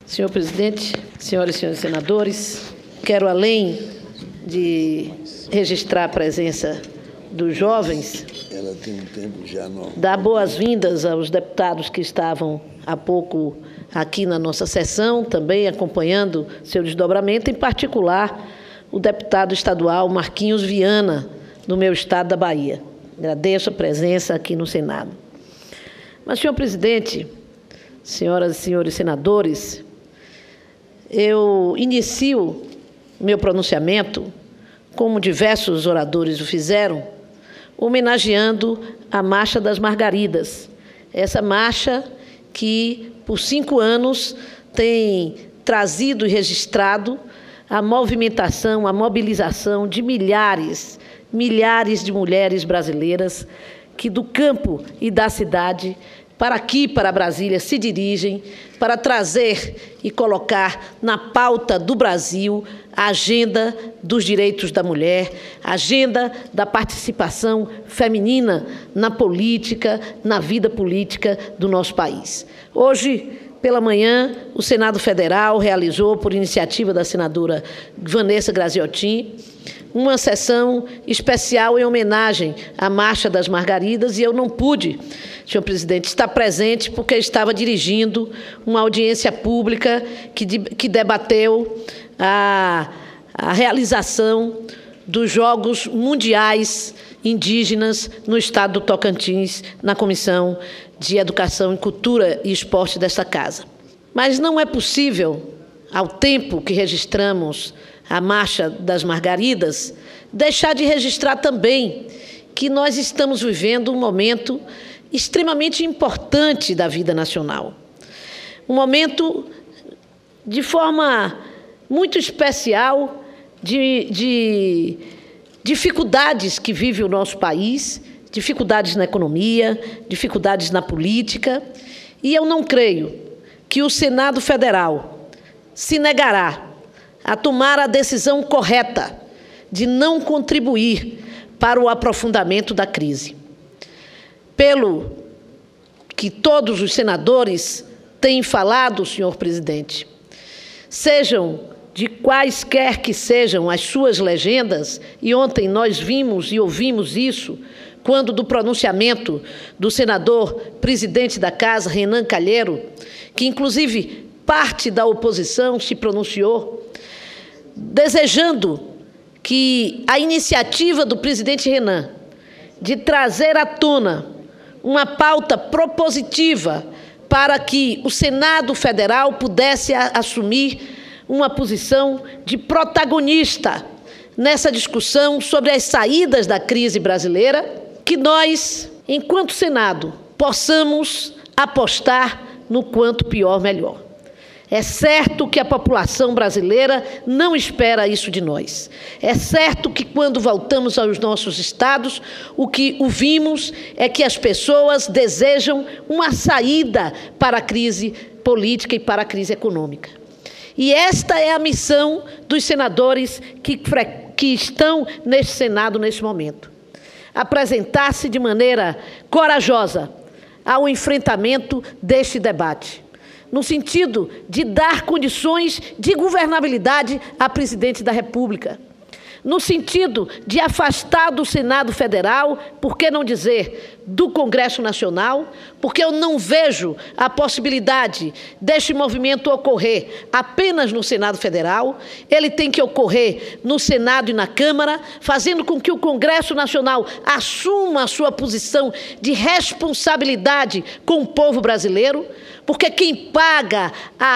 Senhor presidente, senhoras e senhores senadores, quero, além de registrar a presença dos jovens, dar boas-vindas aos deputados que estavam há pouco aqui na nossa sessão, também acompanhando seu desdobramento, em particular o deputado estadual Marquinhos Viana, do meu estado da Bahia. Agradeço a presença aqui no Senado. Mas, senhor presidente, senhoras e senhores senadores, eu inicio meu pronunciamento, como diversos oradores o fizeram, homenageando a Marcha das Margaridas. Essa marcha que, por 5 anos, tem trazido e registrado a movimentação, a mobilização de milhares de mulheres brasileiras que do campo e da cidade para aqui, para Brasília, se dirigem para trazer e colocar na pauta do Brasil a agenda dos direitos da mulher, a agenda da participação feminina na política, na vida política do nosso país. Hoje, pela manhã, o Senado Federal realizou, por iniciativa da senadora Vanessa Graziotin, uma sessão especial em homenagem à Marcha das Margaridas, e eu não pude, senhor presidente, estar presente porque estava dirigindo uma audiência pública que debateu a realização dos Jogos Mundiais Indígenas no estado do Tocantins, na Comissão de Educação, Cultura e Esporte desta casa. Mas não é possível, ao tempo que registramos a Marcha das Margaridas, deixar de registrar também que nós estamos vivendo um momento extremamente importante da vida nacional. Um momento, de forma muito especial, de dificuldades que vive o nosso país, dificuldades na economia, dificuldades na política, e eu não creio que o Senado Federal se negará a tomar a decisão correta de não contribuir para o aprofundamento da crise. Pelo que todos os senadores têm falado, senhor presidente, sejam de quaisquer que sejam as suas legendas, e ontem nós vimos e ouvimos isso, quando do pronunciamento do senador presidente da Casa, Renan Calheiro, que inclusive parte da oposição se pronunciou, desejando que a iniciativa do presidente Renan de trazer à tona uma pauta propositiva para que o Senado Federal pudesse assumir uma posição de protagonista nessa discussão sobre as saídas da crise brasileira, que nós, enquanto Senado, possamos apostar no quanto pior, melhor. É certo que a população brasileira não espera isso de nós. É certo que, quando voltamos aos nossos estados, o que ouvimos é que as pessoas desejam uma saída para a crise política e para a crise econômica. E esta é a missão dos senadores que estão neste Senado neste momento. Apresentar-se de maneira corajosa ao enfrentamento deste debate, no sentido de dar condições de governabilidade à presidente da República, no sentido de afastar do Senado Federal, por que não dizer, do Congresso Nacional, porque eu não vejo a possibilidade deste movimento ocorrer apenas no Senado Federal. Ele tem que ocorrer no Senado e na Câmara, fazendo com que o Congresso Nacional assuma a sua posição de responsabilidade com o povo brasileiro, porque quem paga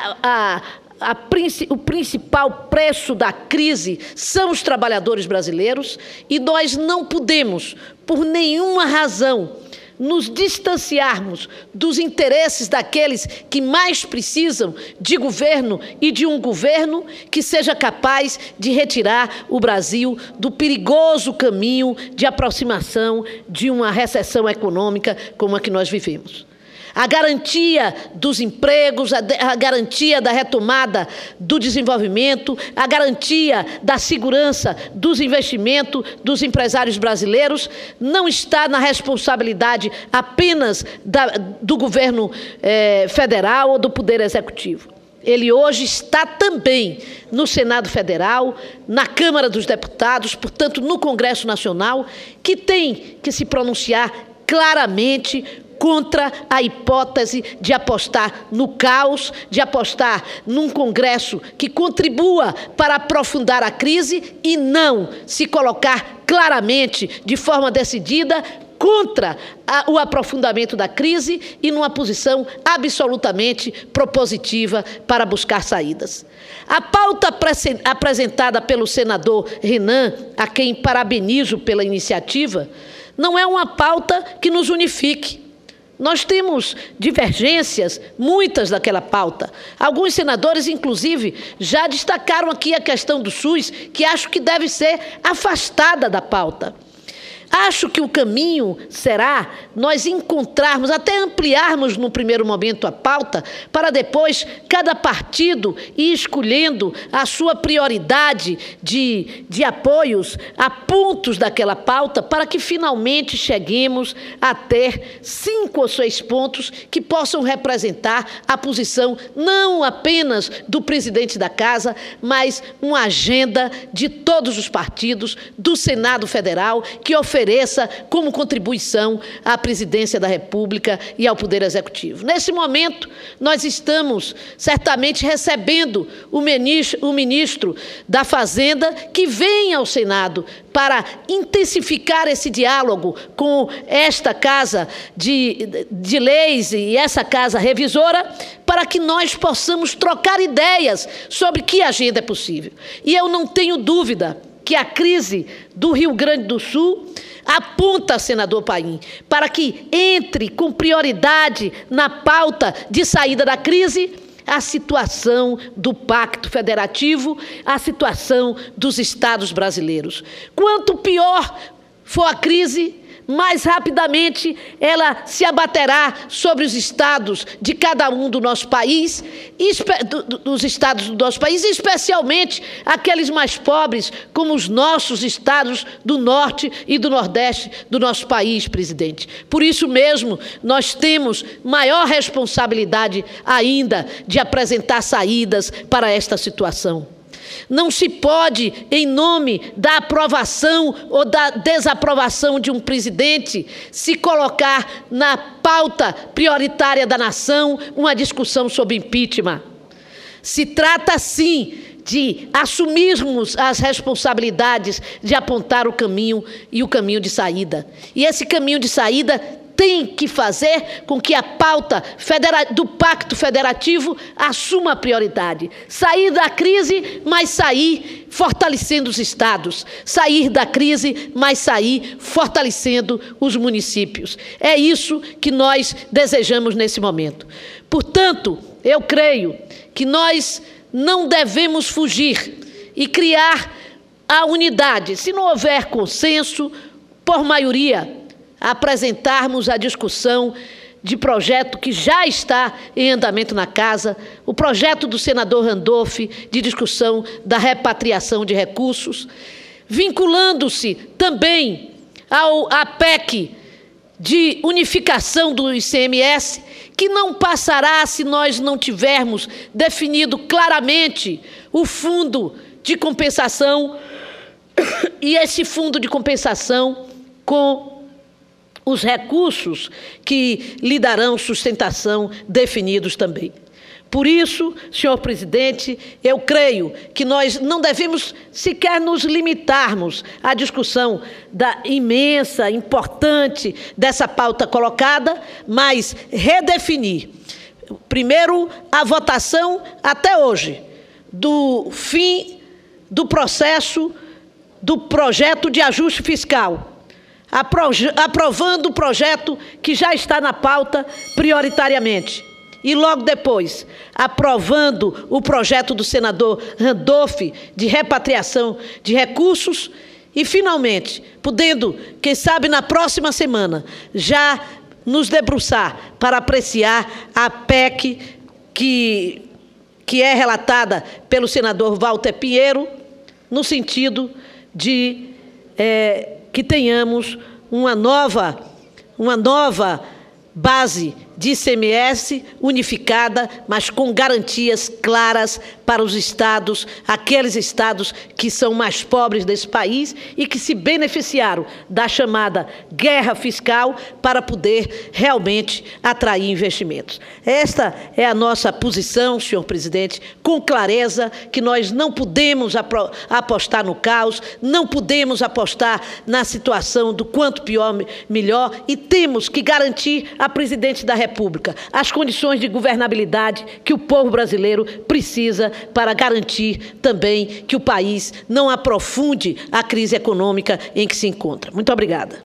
o principal preço da crise são os trabalhadores brasileiros, e nós não podemos, por nenhuma razão, nos distanciarmos dos interesses daqueles que mais precisam de governo e de um governo que seja capaz de retirar o Brasil do perigoso caminho de aproximação de uma recessão econômica como a que nós vivemos. A garantia dos empregos, a garantia da retomada do desenvolvimento, a garantia da segurança dos investimentos dos empresários brasileiros não está na responsabilidade apenas do governo federal ou do Poder Executivo. Ele hoje está também no Senado Federal, na Câmara dos Deputados, portanto, no Congresso Nacional, que tem que se pronunciar claramente contra a hipótese de apostar no caos, de apostar num Congresso que contribua para aprofundar a crise e não se colocar claramente, de forma decidida, contra o aprofundamento da crise e numa posição absolutamente propositiva para buscar saídas. A pauta apresentada pelo senador Renan, a quem parabenizo pela iniciativa, não é uma pauta que nos unifique. Nós temos divergências, muitas daquela pauta. Alguns senadores, inclusive, já destacaram aqui a questão do SUS, que acho que deve ser afastada da pauta. Acho que o caminho será nós encontrarmos, até ampliarmos no primeiro momento a pauta, para depois cada partido ir escolhendo a sua prioridade de apoios a pontos daquela pauta, para que finalmente cheguemos a ter 5 ou 6 pontos que possam representar a posição não apenas do presidente da Casa, mas uma agenda de todos os partidos, do Senado Federal, que ofereça como contribuição à presidência da República e ao Poder Executivo. Nesse momento, nós estamos certamente recebendo o ministro da Fazenda, que vem ao Senado para intensificar esse diálogo com esta Casa de Leis e essa Casa Revisora, para que nós possamos trocar ideias sobre que agenda é possível. E eu não tenho dúvida que a crise do Rio Grande do Sul aponta, senador Paim, para que entre com prioridade na pauta de saída da crise a situação do Pacto Federativo, a situação dos estados brasileiros. Quanto pior for a crise, mais rapidamente ela se abaterá sobre os estados de cada um do nosso país, dos estados do nosso país, especialmente aqueles mais pobres, como os nossos estados do norte e do nordeste do nosso país, presidente. Por isso mesmo, nós temos maior responsabilidade ainda de apresentar saídas para esta situação. Não se pode, em nome da aprovação ou da desaprovação de um presidente, se colocar na pauta prioritária da nação uma discussão sobre impeachment. Se trata, sim, de assumirmos as responsabilidades de apontar o caminho e o caminho de saída. E esse caminho de saída tem que fazer com que a pauta do Pacto Federativo assuma a prioridade. Sair da crise, mas sair fortalecendo os estados. Sair da crise, mas sair fortalecendo os municípios. É isso que nós desejamos nesse momento. Portanto, eu creio que nós não devemos fugir e criar a unidade. Se não houver consenso, por maioria, apresentarmos a discussão de projeto que já está em andamento na Casa, o projeto do senador Randolph de discussão da repatriação de recursos, vinculando-se também à PEC de unificação do ICMS, que não passará se nós não tivermos definido claramente o fundo de compensação, e esse fundo de compensação com os recursos que lhe darão sustentação definidos também. Por isso, senhor presidente, eu creio que nós não devemos sequer nos limitarmos à discussão da imensa, importante dessa pauta colocada, mas redefinir, primeiro, a votação até hoje do fim do processo do projeto de ajuste fiscal, aprovando o projeto que já está na pauta prioritariamente. E logo depois, aprovando o projeto do senador Randolph de repatriação de recursos e, finalmente, podendo, quem sabe na próxima semana, já nos debruçar para apreciar a PEC que é relatada pelo senador Walter Pinheiro, no sentido de que tenhamos uma nova base de ICMS unificada, mas com garantias claras para os estados, aqueles estados que são mais pobres desse país e que se beneficiaram da chamada guerra fiscal para poder realmente atrair investimentos. Esta é a nossa posição, senhor presidente, com clareza, que nós não podemos apostar no caos, não podemos apostar na situação do quanto pior, melhor, e temos que garantir a presidente da República as condições de governabilidade que o povo brasileiro precisa para garantir também que o país não aprofunde a crise econômica em que se encontra. Muito obrigada.